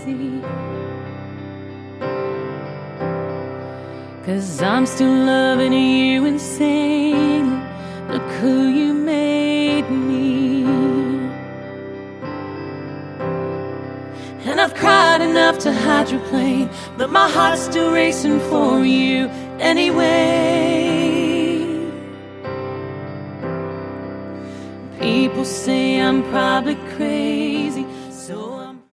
crazy, 'cause I'm still loving you insanely. Look who you made me. And I've cried enough to hydroplane, but my heart's still racing for you anyway. People say I'm probably crazy, so I'm